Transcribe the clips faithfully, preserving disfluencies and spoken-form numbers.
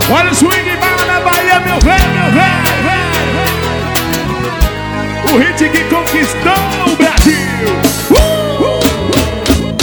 Olha o swing, bala na Bahia, meu velho, meu velho. O hit que conquistou o Brasil. Uh, uh, uh.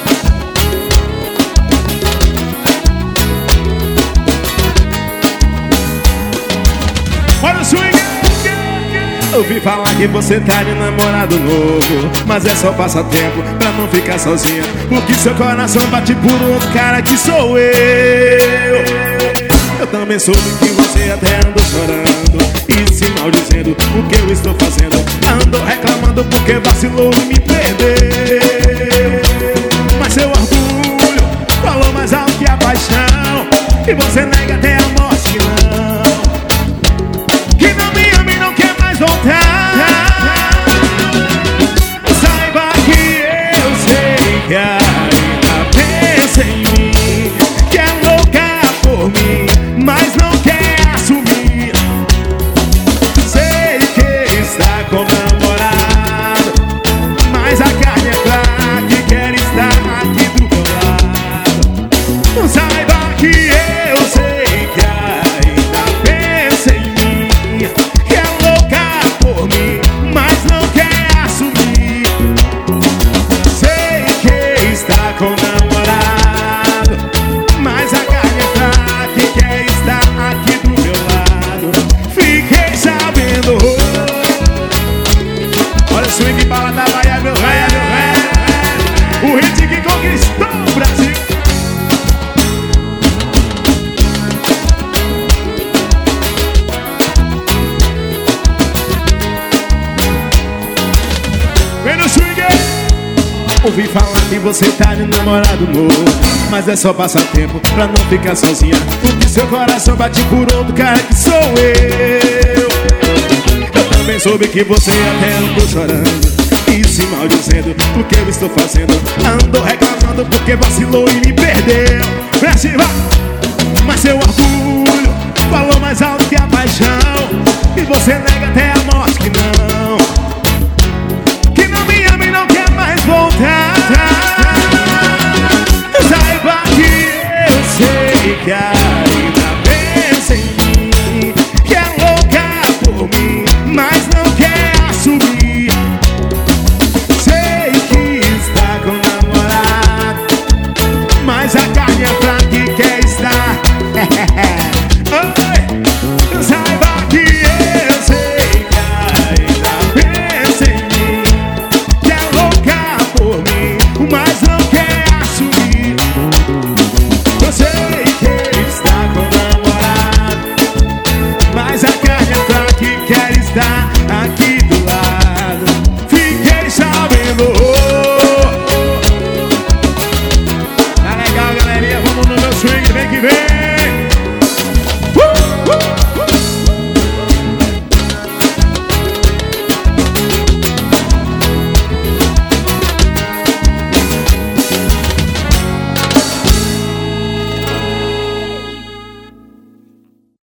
Olha o swing. Ouvi falar que você tá de namorado novo, mas é só passatempo pra não ficar sozinha, porque seu coração bate por outro cara que sou eu. Eu também soube que você até andou chorando e se maldizendo o que eu estou fazendo. Andou reclamando porque vacilou e me perdeu. Mas seu orgulho falou mais alto que a paixão, e você nega até a morte que não, que não me ama e não quer mais voltar. Saiba que eu sei que ainda pensa em mim, que é louca por mim, mas não quer assumir. Sei que está com namorado, mas a carne é fraca e quer estar aqui do meu lado. Saiba que eu sei que ainda pensa em mim, que é louca por mim, mas não quer assumir. Sei que está com namorado, mas a carne é fraca e quer estar aqui do meu lado. Fiquei sabendo. Olha o swing, bala da Bahia, meu velho, meu velho. O hit que conquistou o Brasil. Vem no swing. Ouvi falar que você tá de namorado novo, mas é só passatempo pra não ficar sozinha, porque seu coração bate por outro cara que sou eu. Eu também soube que você até andou chorando e se maldizendo o que eu estou fazendo. Andou reclamando porque vacilou e me perdeu. Preste, vai. Mas seu orgulho falou mais alto que a paixão, e você nega até a morte que não, que não me ama e não quer mais voltar. Saiba que eu sei que ainda pensa em mim, que é louca por mim, mas não quer assumir. Sei que está com namorado, mas a carne é fraca e quer estar. Oi. Saiba que eu sei que ainda pensa em mim, que é louca por mim, mas não quer assumir. Eu sei que está com namorado, mas a carne é fraca e quer estar aqui do lado. Fiquei sabendo. Tá legal, galerinha, vamos no meu swing, vem que vem.